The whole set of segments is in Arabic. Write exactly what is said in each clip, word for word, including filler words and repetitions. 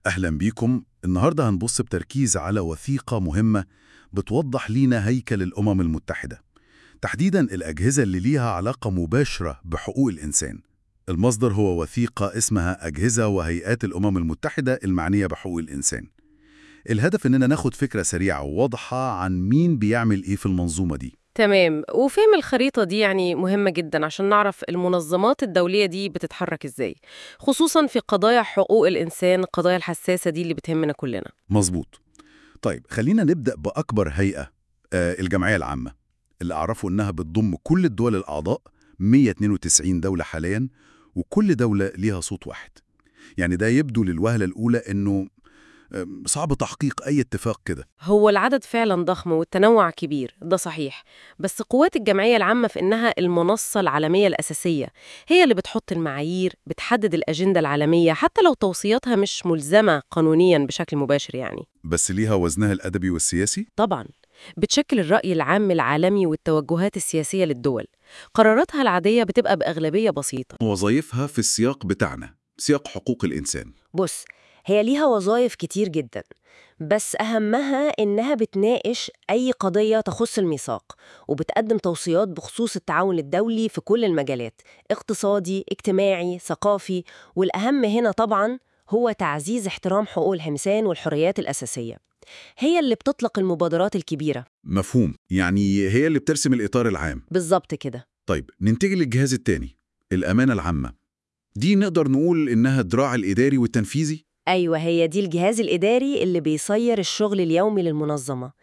أهلا بيكم. النهاردة هنبص بتركيز على وثيقة مهمة بتوضح لينا هيكل الأمم المتحدة، تحديداً الأجهزة اللي ليها علاقة مباشرة بحقوق الإنسان. المصدر هو وثيقة اسمها أجهزة وهيئات الأمم المتحدة المعنية بحقوق الإنسان. الهدف إننا ناخد فكرة سريعة وواضحة عن مين بيعمل إيه في المنظومة دي. تمام، وفهم الخريطة دي يعني مهمة جدا عشان نعرف المنظمات الدولية دي بتتحرك ازاي، خصوصا في قضايا حقوق الإنسان، القضايا الحساسة دي اللي بتهمنا كلنا. مظبوط. طيب خلينا نبدأ بأكبر هيئة، آه الجمعية العامة، اللي أعرفه إنها بتضم كل الدول الأعضاء، مية واتنين وتسعين دولة حالياً، وكل دولة ليها صوت واحد. يعني ده يبدو للوهلة الأولى إنه آم، صعب تحقيق أي اتفاق كده. هو العدد فعلا ضخم والتنوع كبير، ده صحيح. بس قوات الجمعية العامة في إنها المنصة العالمية الأساسية، هي اللي بتحط المعايير، بتحدد الأجندة العالمية حتى لو توصياتها مش ملزمة قانونيا بشكل مباشر يعني. بس ليها وزنها الأدبي والسياسي. طبعا، بتشكل الرأي العام العالمي والتوجهات السياسية للدول. قراراتها العادية بتبقى بأغلبية بسيطة. وظائفها في السياق بتاعنا، سياق حقوق الإنسان. بص، هي ليها وظائف كتير جدا، بس أهمها إنها بتناقش أي قضية تخص الميثاق، وبتقدم توصيات بخصوص التعاون الدولي في كل المجالات: اقتصادي، اجتماعي، ثقافي، والأهم هنا طبعاً هو تعزيز احترام حقوق الإنسان والحريات الأساسية. هي اللي بتطلق المبادرات الكبيرة. مفهوم، يعني هي اللي بترسم الإطار العام. بالظبط كده. طيب ننتقل للجهاز الثاني، الأمانة العامة. دي نقدر نقول إنها الدراع الإداري والتنفيذي. أيوة، هي دي الجهاز الإداري اللي بيصير الشغل اليومي للمنظمة،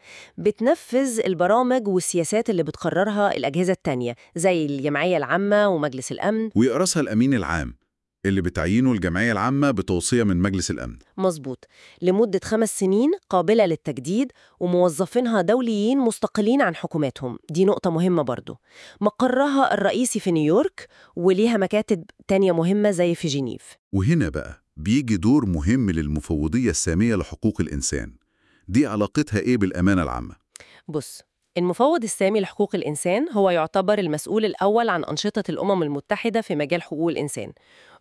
بتنفذ البرامج والسياسات اللي بتقررها الأجهزة التانية زي الجمعية العامة ومجلس الأمن. ويقرصها الأمين العام، اللي بتعينه الجمعية العامة بتوصية من مجلس الأمن. مظبوط، لمدة خمس سنين قابلة للتجديد، وموظفينها دوليين مستقلين عن حكوماتهم. دي نقطة مهمة برضو. مقرها الرئيسي في نيويورك، وليها مكاتب تانية مهمة زي في جنيف. وهنا بقى بيجي دور مهم للمفوضية السامية لحقوق الإنسان. دي علاقتها إيه بالأمانة العامة؟ بص، المفوض السامي لحقوق الإنسان هو يعتبر المسؤول الأول عن أنشطة الأمم المتحدة في مجال حقوق الإنسان.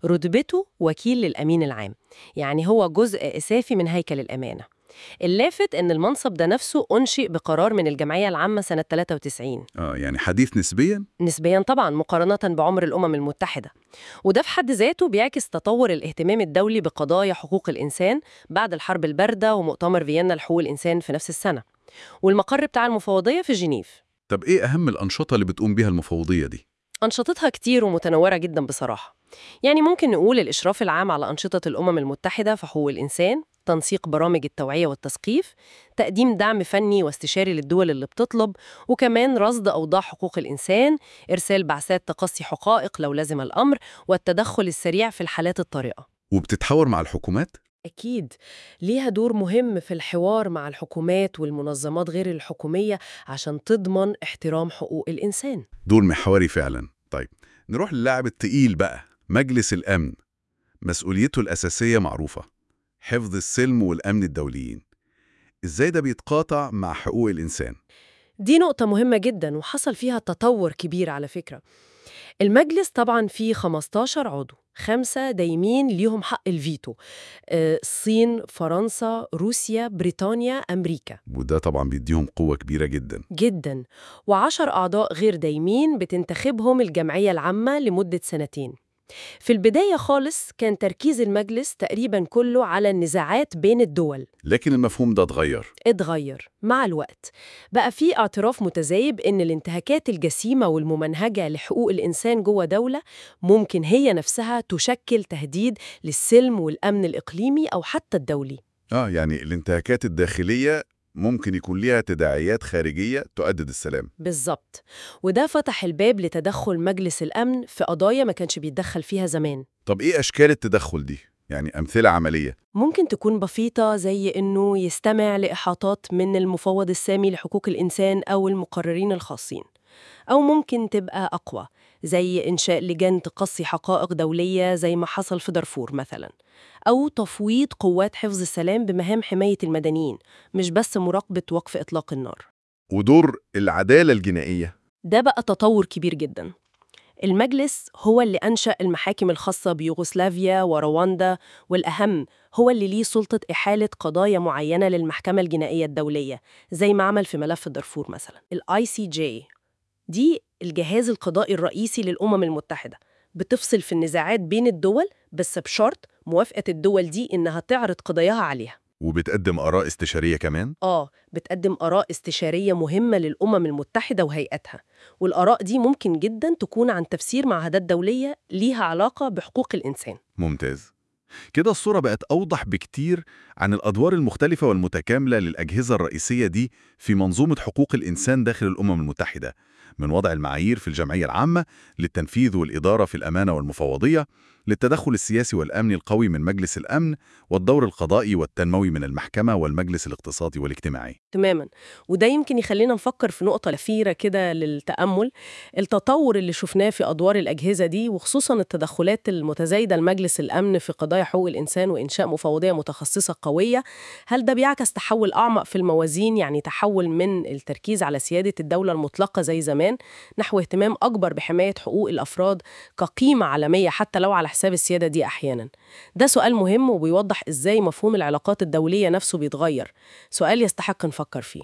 رتبته وكيل للأمين العام، يعني هو جزء أساسي من هيكل الأمانة. اللافت إن المنصب ده نفسه أنشئ بقرار من الجمعية العامة سنة ثلاثة وتسعين. آه يعني حديث نسبياً؟ نسبياً طبعاً، مقارنة بعمر الأمم المتحدة. وده في حد ذاته بيعكس تطور الاهتمام الدولي بقضايا حقوق الإنسان بعد الحرب الباردة ومؤتمر فيينا لحقوق الإنسان في نفس السنة. والمقر بتاع المفوضية في جنيف. طب إيه أهم الأنشطة اللي بتقوم بيها المفوضية دي؟ أنشطتها كتير ومتنوعة جدا بصراحة. يعني ممكن نقول الإشراف العام على أنشطة الأمم المتحدة في حقوق الإنسان، تنسيق برامج التوعية والتثقيف، تقديم دعم فني واستشاري للدول اللي بتطلب، وكمان رصد أوضاع حقوق الإنسان، إرسال بعثات تقصي حقائق لو لزم الأمر، والتدخل السريع في الحالات الطارئة. وبتتحاور مع الحكومات؟ أكيد، ليها دور مهم في الحوار مع الحكومات والمنظمات غير الحكومية عشان تضمن احترام حقوق الإنسان. دور محوري فعلاً. طيب نروح للاعب التقيل بقى، مجلس الأمن. مسؤوليته الأساسية معروفة، حفظ السلم والأمن الدوليين. إزاي ده بيتقاطع مع حقوق الإنسان؟ دي نقطة مهمة جدا وحصل فيها تطور كبير على فكرة. المجلس طبعا فيه خمستاشر عضو، خمسة دايمين ليهم حق الفيتو: آه، الصين، فرنسا، روسيا، بريطانيا، أمريكا. وده طبعاً بيديهم قوة كبيرة جداً. جدا. وعشر أعضاء غير دايمين بتنتخبهم الجمعية العامة لمدة سنتين. في البداية خالص كان تركيز المجلس تقريبا كله على النزاعات بين الدول. لكن المفهوم ده اتغير. اتغير مع الوقت، بقى في اعتراف متزايد إن الانتهاكات الجسيمة والممنهجة لحقوق الإنسان جوه دولة ممكن هي نفسها تشكل تهديد للسلم والأمن الإقليمي أو حتى الدولي. آه يعني الانتهاكات الداخلية ممكن يكون ليها تداعيات خارجية تؤدد السلام. بالظبط. وده فتح الباب لتدخل مجلس الأمن في قضايا ما كانش بيتدخل فيها زمان. طب إيه أشكال التدخل دي؟ يعني أمثلة عملية. ممكن تكون بسيطة، زي إنه يستمع لإحاطات من المفوض السامي لحقوق الإنسان أو المقررين الخاصين. أو ممكن تبقى أقوى، زي إنشاء لجان تقصي حقائق دولية زي ما حصل في دارفور مثلاً. أو تفويض قوات حفظ السلام بمهام حماية المدنيين، مش بس مراقبة وقف إطلاق النار. ودور العدالة الجنائية. ده بقى تطور كبير جداً. المجلس هو اللي أنشأ المحاكم الخاصة بيوغوسلافيا ورواندا، والأهم هو اللي ليه سلطة إحالة قضايا معينة للمحكمة الجنائية الدولية، زي ما عمل في ملف دارفور مثلا. ال آي سي جي دي الجهاز القضائي الرئيسي للأمم المتحدة، بتفصل في النزاعات بين الدول بس بشرط موافقة الدول دي إنها تعرض قضاياها عليها. وبتقدم آراء استشارية كمان؟ آه، بتقدم آراء استشارية مهمة للأمم المتحدة وهيئتها، والآراء دي ممكن جداً تكون عن تفسير معاهدات دولية ليها علاقة بحقوق الإنسان. ممتاز. كده الصورة بقت أوضح بكتير عن الأدوار المختلفة والمتكاملة للأجهزة الرئيسية دي في منظومة حقوق الإنسان داخل الأمم المتحدة، من وضع المعايير في الجمعية العامة للتنفيذ والإدارة في الأمانة والمفوضية، للتدخل السياسي والأمني القوي من مجلس الأمن، والدور القضائي والتنموي من المحكمة والمجلس الاقتصادي والاجتماعي. تماماً، وده يمكن يخلينا نفكر في نقطة أخيرة كده للتأمل. التطور اللي شفناه في أدوار الأجهزة دي، وخصوصاً التدخلات المتزايدة لمجلس الأمن في قضايا حقوق الإنسان وإنشاء مفوضية متخصصة قوية، هل ده بيعكس تحول أعمق في الموازين؟ يعني تحول من التركيز على سيادة الدولة المطلقة زي زمان نحو اهتمام أكبر بحماية حقوق الأفراد كقيمة عالمية حتى لو على حساب السيادة دي أحياناً؟ ده سؤال مهم وبيوضح إزاي مفهوم العلاقات الدولية نفسه بيتغير، سؤال يستحق نفكر فيه.